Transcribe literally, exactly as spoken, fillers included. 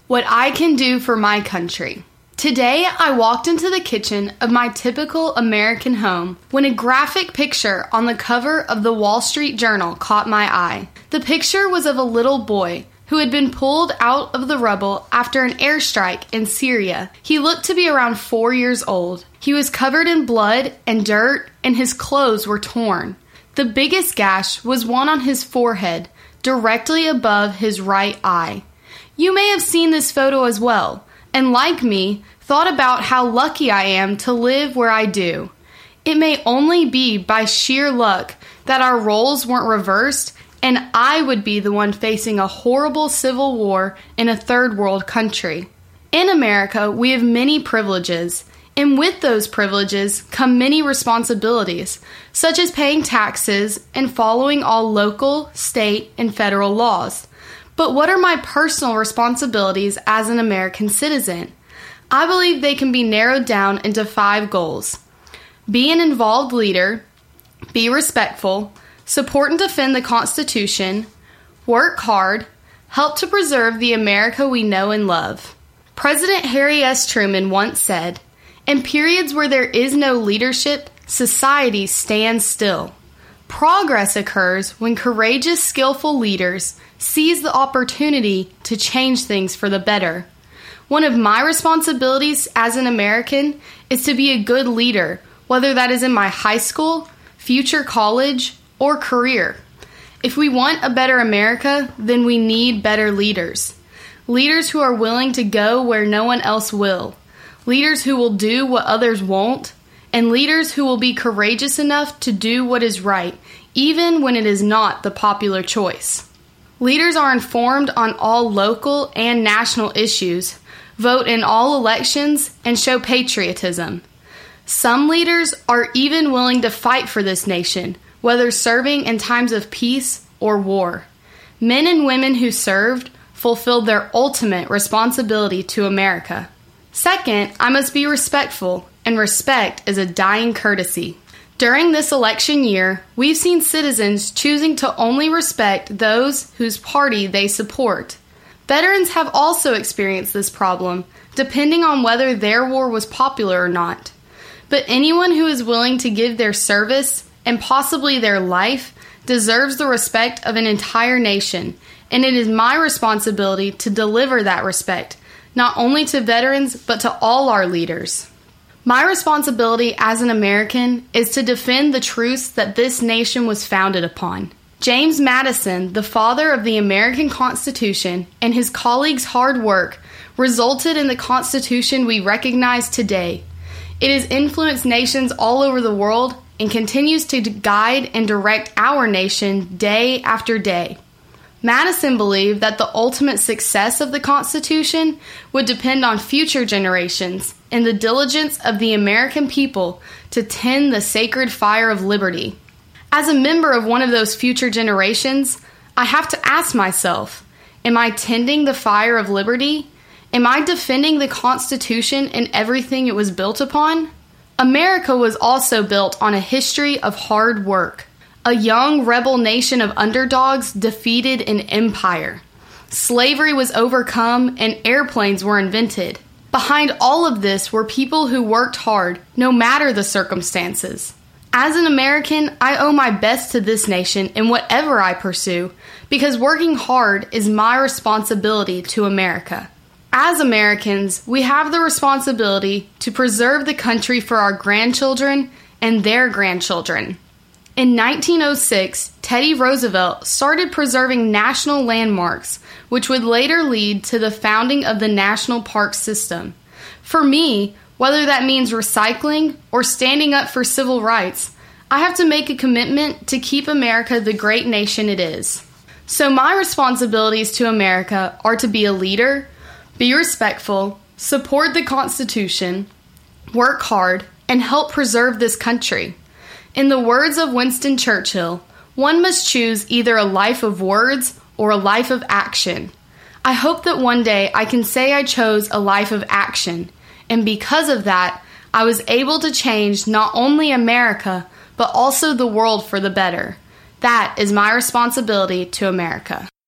What I can do for my country. Today, I walked into the kitchen of my typical American home when a graphic picture on the cover of the Wall Street Journal caught my eye. The picture was of a little boy who had been pulled out of the rubble after an airstrike in Syria. He looked to be around four years old. He was covered in blood and dirt, and his clothes were torn. The biggest gash was one on his forehead, directly above his right eye. You may have seen this photo as well, and like me, thought about how lucky I am to live where I do. It may only be by sheer luck that our roles weren't reversed and I would be the one facing a horrible civil war in a third world country. In America, we have many privileges, and with those privileges come many responsibilities, such as paying taxes and following all local, state, and federal laws. But what are my personal responsibilities as an American citizen? I believe they can be narrowed down into five goals. Be an involved leader, be respectful, support and defend the Constitution, work hard, help to preserve the America we know and love. President Harry S. Truman once said, "In periods where there is no leadership, society stands still. Progress occurs when courageous, skillful leaders seize the opportunity to change things for the better." One of my responsibilities as an American is to be a good leader, whether that is in my high school, future college, or career. If we want a better America, then we need better leaders. Leaders who are willing to go where no one else will. Leaders who will do what others won't. And leaders who will be courageous enough to do what is right, even when it is not the popular choice. Leaders are informed on all local and national issues, vote in all elections, and show patriotism. Some leaders are even willing to fight for this nation, whether serving in times of peace or war. Men and women who served fulfilled their ultimate responsibility to America. Second, I must be respectful, and respect is a dying courtesy. During this election year, we've seen citizens choosing to only respect those whose party they support. Veterans have also experienced this problem, depending on whether their war was popular or not. But anyone who is willing to give their service, and possibly their life, deserves the respect of an entire nation, and it is my responsibility to deliver that respect, not only to veterans, but to all our leaders. My responsibility as an American is to defend the truths that this nation was founded upon. James Madison, the father of the American Constitution, and his colleagues' hard work resulted in the Constitution we recognize today. It has influenced nations all over the world and continues to guide and direct our nation day after day. Madison believed that the ultimate success of the Constitution would depend on future generations and the diligence of the American people to tend the sacred fire of liberty. As a member of one of those future generations, I have to ask myself, am I tending the fire of liberty? Am I defending the Constitution and everything it was built upon? America was also built on a history of hard work. A young rebel nation of underdogs defeated an empire. Slavery was overcome and airplanes were invented. Behind all of this were people who worked hard, no matter the circumstances. As an American, I owe my best to this nation in whatever I pursue, because working hard is my responsibility to America. As Americans, we have the responsibility to preserve the country for our grandchildren and their grandchildren. In nineteen oh six, Teddy Roosevelt started preserving national landmarks, which would later lead to the founding of the national park system. For me, whether that means recycling or standing up for civil rights, I have to make a commitment to keep America the great nation it is. So my responsibilities to America are to be a leader, be respectful, support the Constitution, work hard, and help preserve this country. In the words of Winston Churchill, one must choose either a life of words or a life of action. I hope that one day I can say I chose a life of action, and because of that, I was able to change not only America, but also the world for the better. That is my responsibility to America.